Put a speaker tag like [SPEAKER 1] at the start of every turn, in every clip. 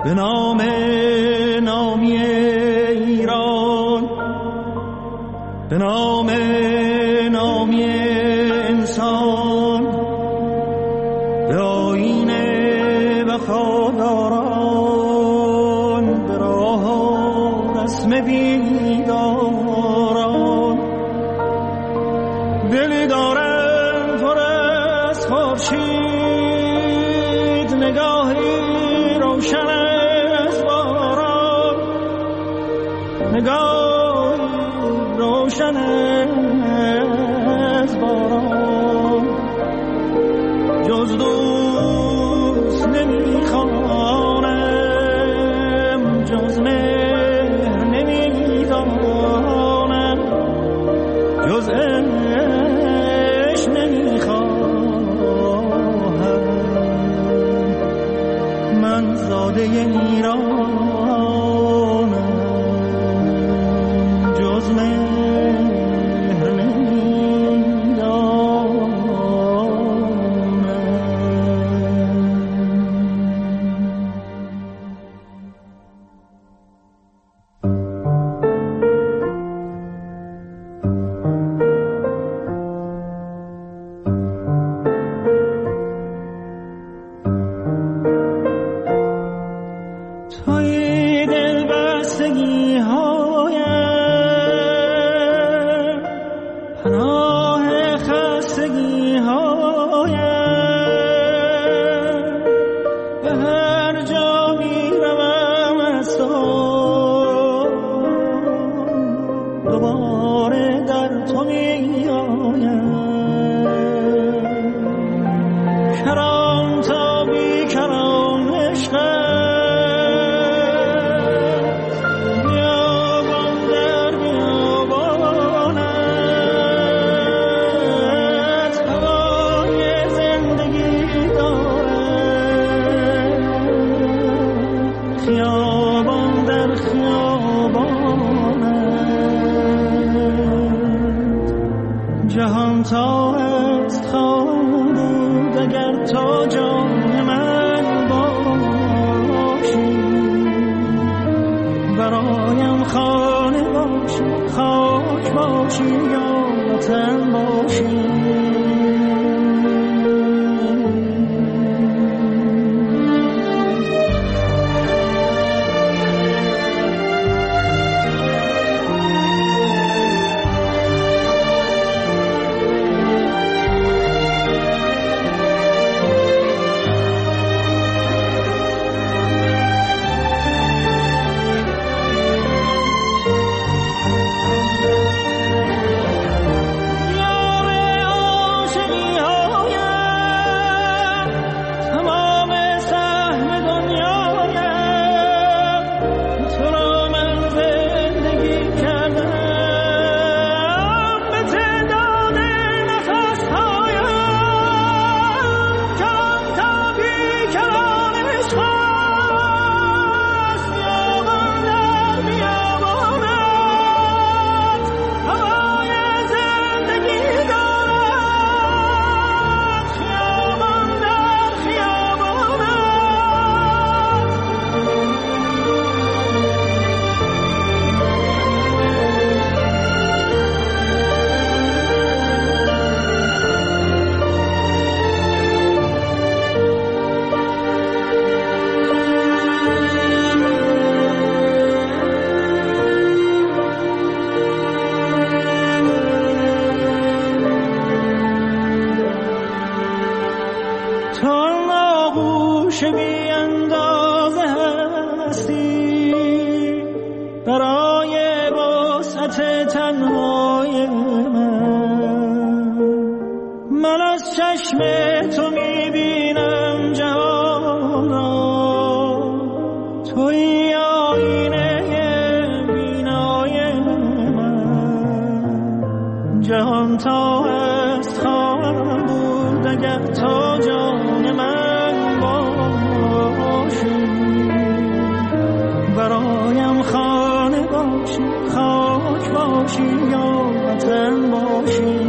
[SPEAKER 1] به نام نامی ایران، به نام نامی انسان، به آیین وفاداران، به راه رسم بیداران. دلی دارم پر از خورشید، نگاهی روشن از باران، نگاهی روشن از باران. جز دوست نمیخوانم، جز مهر نمیدانم، جز عشق نمیخواهم. من زاده ایرانم، جز مهر نمیدانم. توی دل بستگی هایم، پناه خستگی هایم، به هر جا می روم از تو دوباره در تو می آیم. کران تا بی کران عشق جهان تا است خواهم بود اگر تو جان من باشی. برایم خانه باشی، خاک باشی یا وطن باشی. بی اندازه هستی برای وسعت تنهای من از چشم تو میبینم جهان را. توی آینه بینای من، جهان تا هست خواهم بود اگر تو جان من باشی. برایم خانه باشی، خاک باشی یا وطن باشی.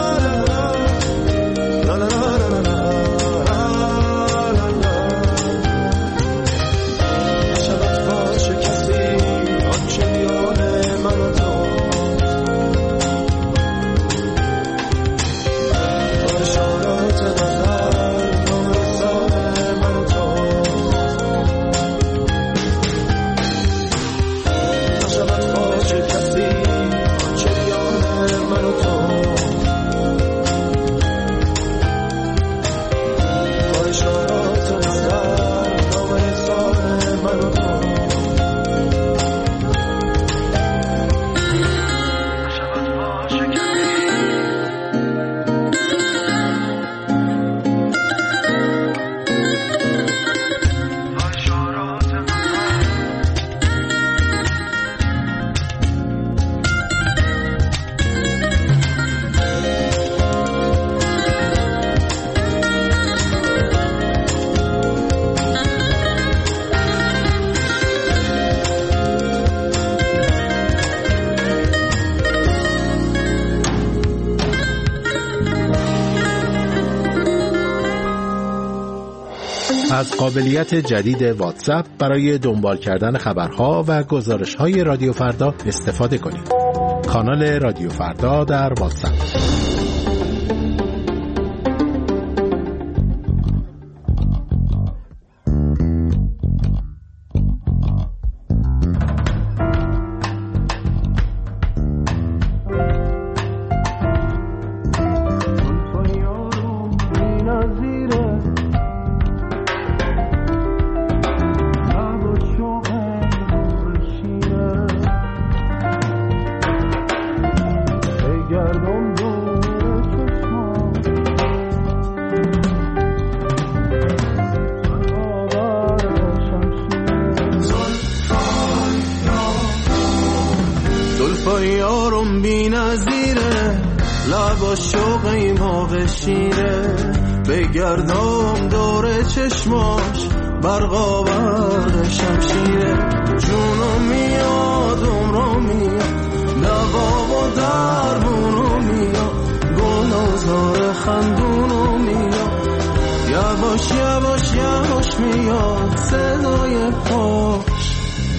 [SPEAKER 2] از قابلیت جدید واتساپ برای دنبال کردن خبرها و گزارش‌های رادیو فردا استفاده کنید. کانال رادیو فردا در واتساپ.
[SPEAKER 3] یارم بی نظیره لبا شوقی موقع شیره بگردم دور چشماش برقاورد شمشیره جونم میاد عمرم میاد دوام و درمونم میاد گل و زار خندونم میاد یواش یواش یواش میاد صدای پاش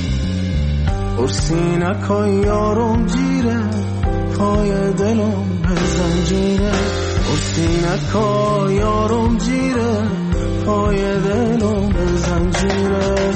[SPEAKER 3] ارسینکای یارم جیره پای دلم به زنجیره ارسینکای یارم جیره پای دلم به زنجیره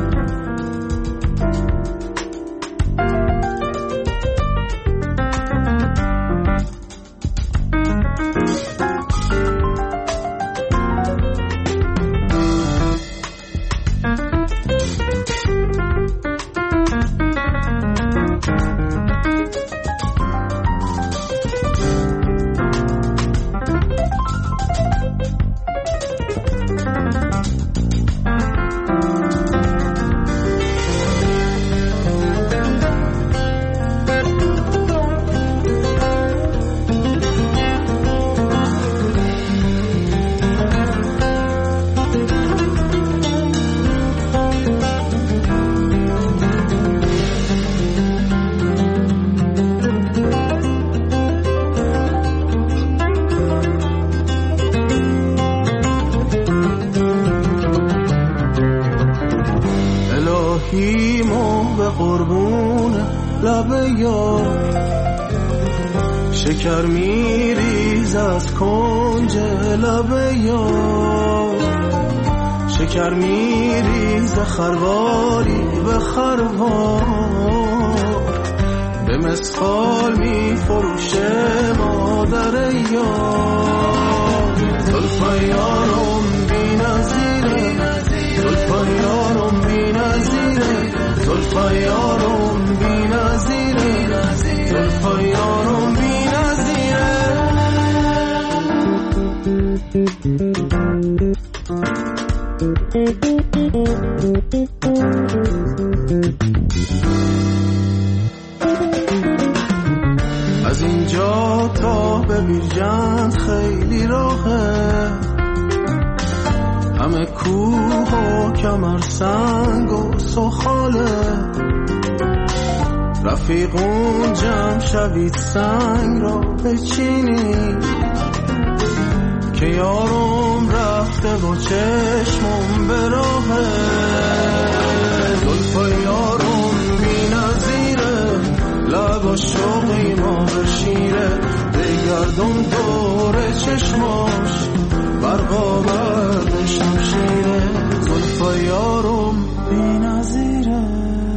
[SPEAKER 3] الهیمو به قربون لب یار شکر میریز از کنج لب یار شکر میریز خرواری به خروار به مسخال میفروشه مادر یار زلفای یارم بی نظیره زلفای یارم بی نظیره زلفای یارم بی نظیره زلفای یارم بی نظیره از اینجا تا به بیرجند خیلی راهه همه کوه و کمر سنگ و سخاله رفیقون جمع شوید سنگ را بچینید که یارم رفته و چشمم به راهه زلفای یارم بی نظیره لب و شوقی ما بشیره بگردم دور چشماش برقاورد شمشیره زلفای یارم بی نظیره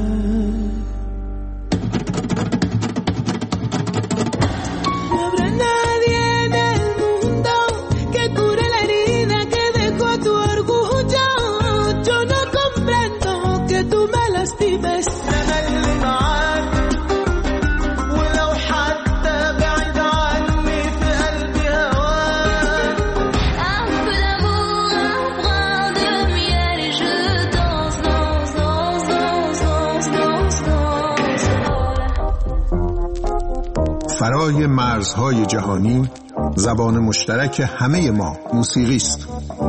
[SPEAKER 4] فرای مرزهای جهانی زبان مشترک همه ما موسیقی است.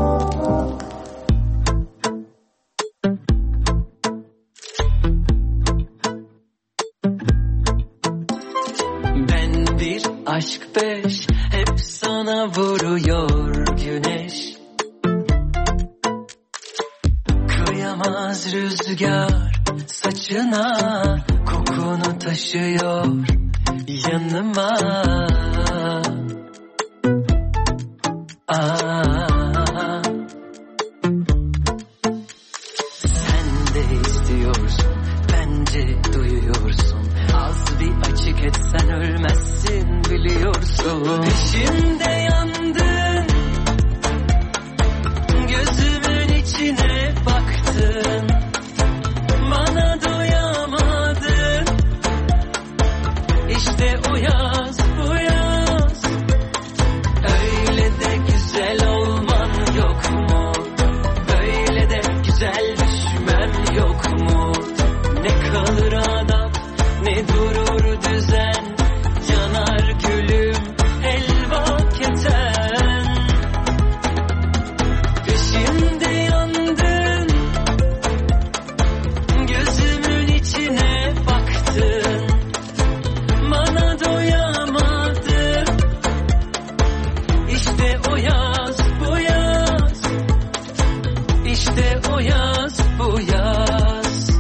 [SPEAKER 5] Ben bir aşk peş hep sana vuruyor güneş Kıyamaz rüzgar saçına, kokunu taşıyor yanıma. Sen de istiyorsun, bence duyuyorsun. Az bir açık etsen ölmezsin biliyorsun. Peşimde yandın, gözümün içine baktın, bana doyamadın. İşte o yaz, bu yaz, öyle de güzel olman yok mu? Böyle de güzel düşmem yok mu? Ne kalır adap, ne durur düzen, yanar gülüm helva keten. Peşimde yandın, gözümün içine baktın, bana doyamadın. İşte o yaz, bu yaz, işte o yaz, bu yaz.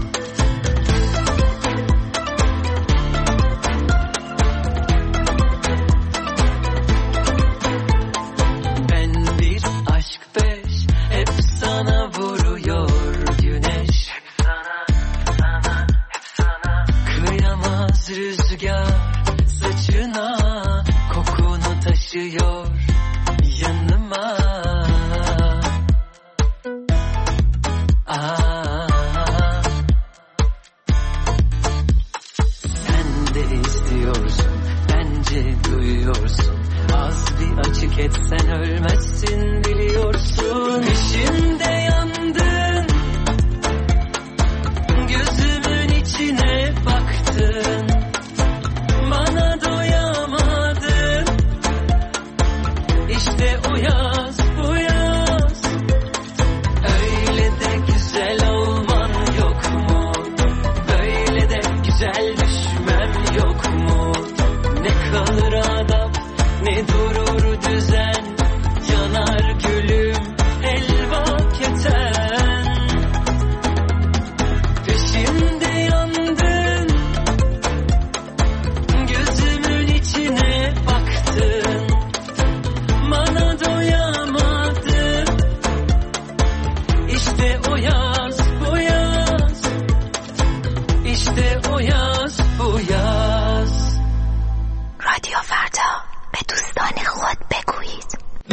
[SPEAKER 5] Ben bir aşk beş, hep sana vuruyor güneş. Hep sana, hep sana. Kıyamaz rüzgar saçına, kokunu taşıyor yanıma. Sen de istiyorsun, bence duyuyorsun. Az bir açık etsen ölmezsin biliyorsun. Peşimde yandın, gözümün içine baktın, bana doyamadın. İşte o yaz, bu yaz, öyle de güzel olman yok mu? Böyle de güzel düşmem yok mu? Ne kalır adap, ne durur düzen, yanar gülüm helva keten. Peşimde yandın, gözümün içine baktın, bana doyamadın. İşte o yaz, bu yaz, işte o yaz, bu yaz.
[SPEAKER 6] رادیو فردا به دوستان خود بگویید.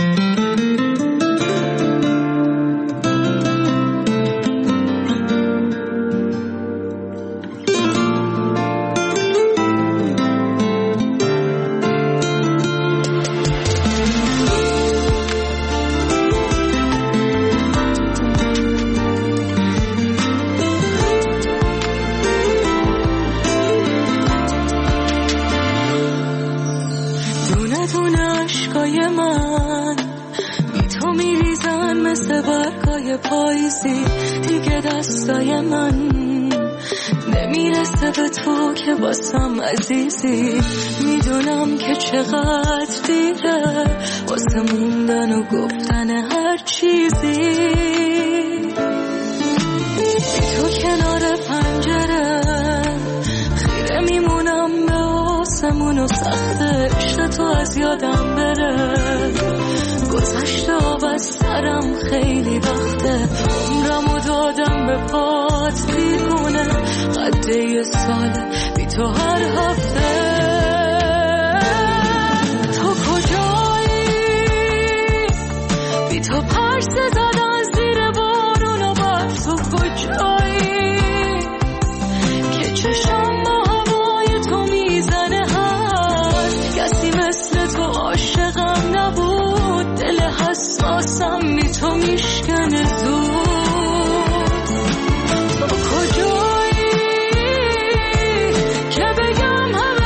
[SPEAKER 7] دونه دونه عشقای من بی تو میریزن مثل برگای پاییزی. دیگه دستای من نمیرسه به تو که واسم عزیزی. میدونم که چقدر دیره واسه موندن و گفتن هر چیزی. بی تو کنار پنجره خیره میمونم به آسمون و سخت عشق تو از یادم بره. گذشته آب از سرم خیلی وقته، عمرمو دادم به پات بیرونه. قده یه ساله بی تو هر هفته. تو کجایی؟ بی تو پرسه زدن زیر بارون و بر تو کجایی؟ که چشم با هوای تو میزنه هست. کسی مثل تو عاشقم نبود. دل حساسم بی تو میشکنه زود. تو کجایی که بگم همه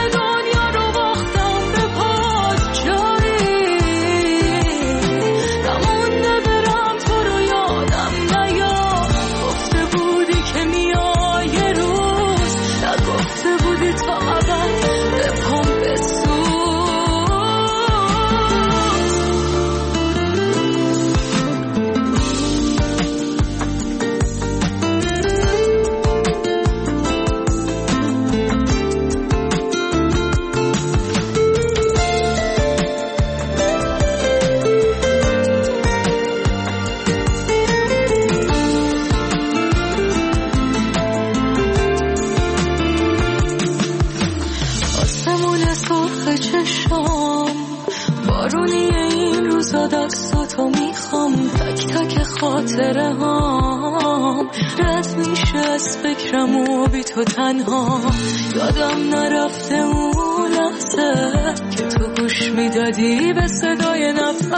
[SPEAKER 7] دستاتو میخوام، تک تک خاطره هام رد میشه از فکرم و بی تو تنها. یادم نرفته اون لحظه که تو گوش میدادی به صدای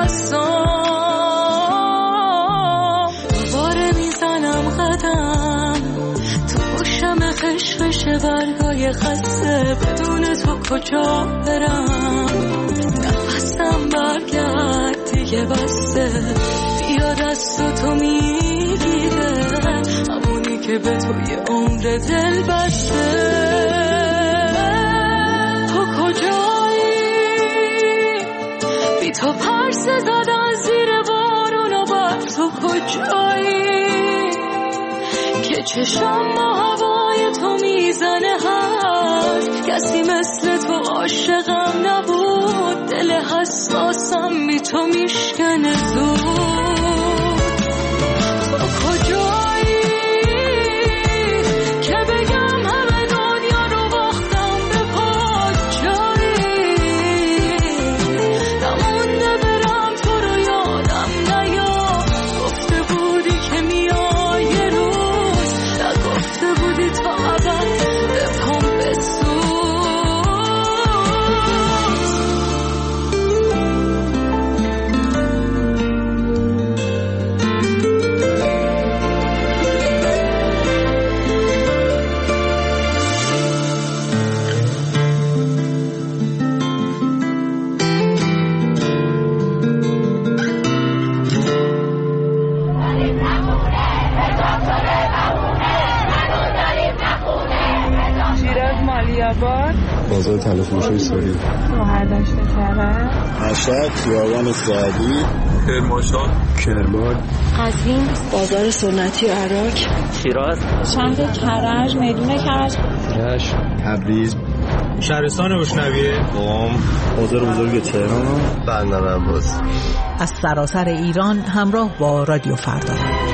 [SPEAKER 7] نفسام. دوباره میزنم قدم تو گوشم، خشخش برگای خسته، بدون تو کجا برم؟ نفسم برگرد دیگه بسته، بیا دستاتو میگیره، همونی که به توی عمر دل بسته. تو کجایی؟ بی تو پرسه زدن زیر بارون و بر تو کجایی؟ که چشم با هوای تو میزنه هست، کسی مثل تو عاشقم نبود، دل حساسم بی تو میشکنه زود. تو کجایی که بگم همه دنیا رو باختم به پاچایی؟ نمونده برم تو رو یادم نیاد، گفته بودی که میای یه روز، نگفته بودی تا ابد به پام بسوز.
[SPEAKER 8] بازار تلفروشی سوری،
[SPEAKER 9] مهرداشت کرد،
[SPEAKER 8] مشهد، خیابان سعدی،
[SPEAKER 10] کرمانشاه،
[SPEAKER 8] کرمان،
[SPEAKER 9] قزوین، بازار سنتی عراق،
[SPEAKER 10] شیراز،
[SPEAKER 9] شهر کرج، میدون کرج،
[SPEAKER 8] رشت، تبریز،
[SPEAKER 10] شهرستان روشنویه،
[SPEAKER 8] قم، بازار بزرگ تهران، بندرعباس.
[SPEAKER 11] از سراسر ایران همراه با رادیو فردا.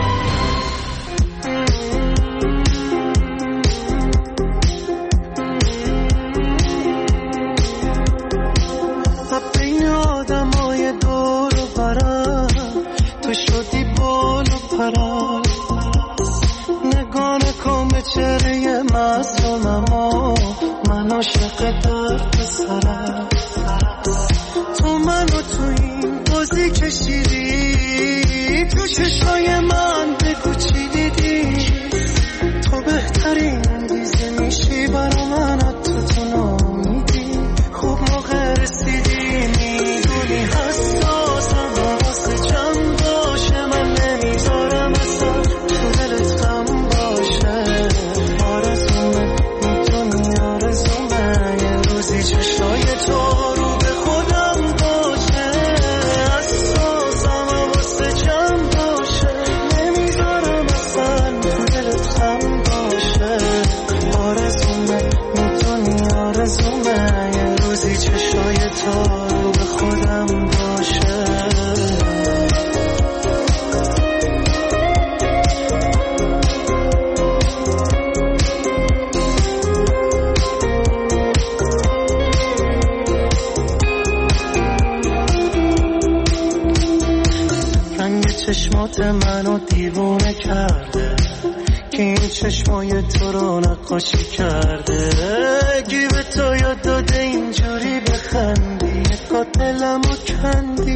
[SPEAKER 1] چشمات منو دیوونه کرده، که این چشمای تو رو نقاشی کرده. گیب تو یاد داده اینجوری بخندی، نگاه دلمو کندی.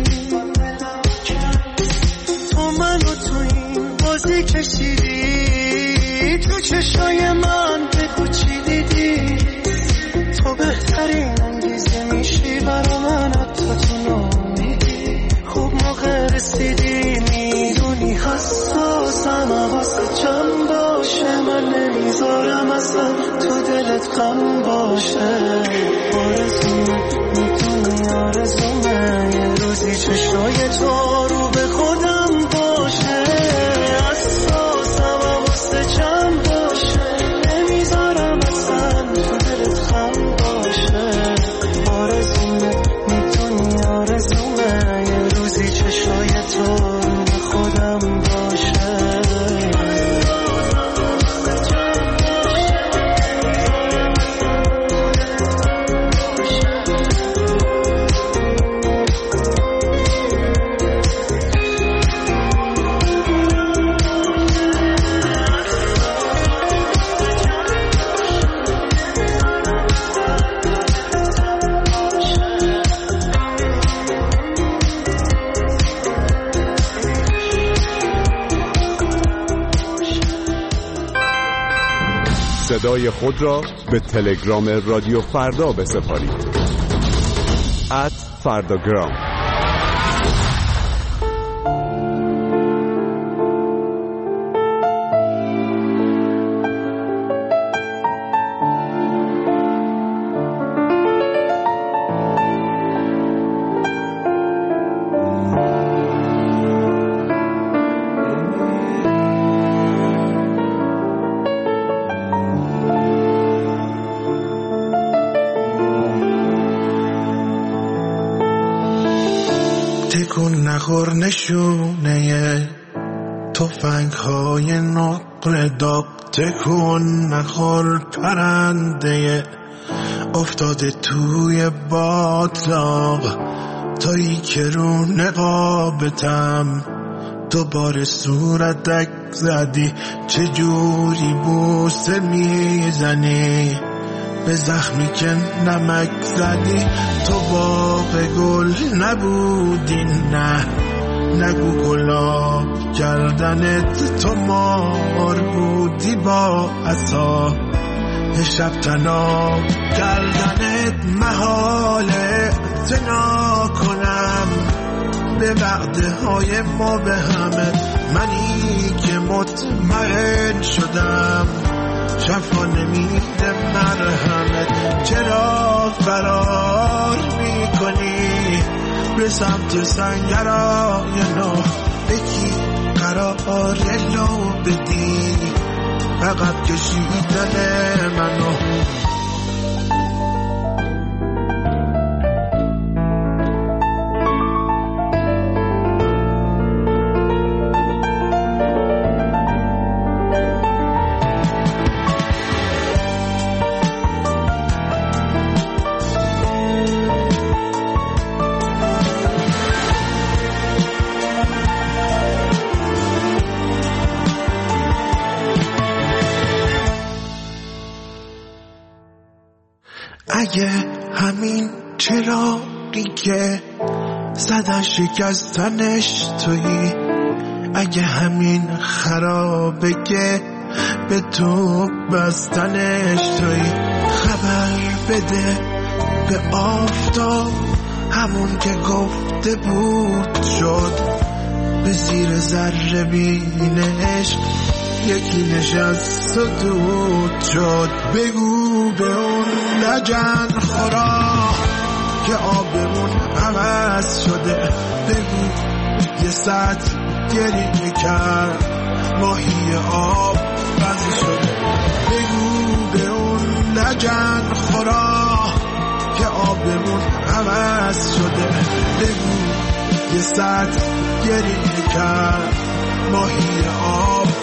[SPEAKER 1] تو منو تو این بازی کشیدی، تو چشای من بگو چی دیدی. تو بهترین انگیزه میشی برا من، حتی تو نامیدی. خوب موقع رسیدی، میدونی حساسم، حواست جمع باشه. من نمیذارم اصلا تو دلت غم باشه. آرزومه، میدونی آرزومه، یه روزی چشای تو رو به خودم باشه. حساسم، حواست جمع باشه. نمیذارم اصلا تو دلت غم باشه. آرزومه، میدونی آرزومه، یه روزی چشای تو رو به خودم باشه.
[SPEAKER 12] صدای خود را به تلگرام رادیو فردا بسپارید. @فرداگرام.
[SPEAKER 13] نخور نشونه تفنگ های نقره داغ، تکون نخور پرنده افتاده توی باطلاق، تایی که رو نقابتم دوباره صورتک زدی، چجوری بوسه میزنی به زخمی که نمک زدی، تو باغ گل نبودی، نه نگو گلاب کردنت، تو مار بودی با عصا شب تناب کردنت، محاله زنا کنم به وعده های ما به همه، منی که مطمئن شدم شفا نمیده مرهمت، چرا فرار میکنی به سمت سنگرای نو، بکی قرار لو بدی عقب کشیدن منو. اگه همین چراغی که زدن شکستنش تویی، اگه همین خرابه که به تو بستنش تویی، خبر بده به آفتاب همون که گفته بود شد، به زیر ذره بینش یکی نشست و دود شد، بگو به اون لجن خورا که آبمون عوض شده، بگو یه ساعت گریه کرد ماهی آب بز شده، بگو به اون لجن خورا که آبمون عوض شده، بگو یه ساعت گریه کرد ماهی آب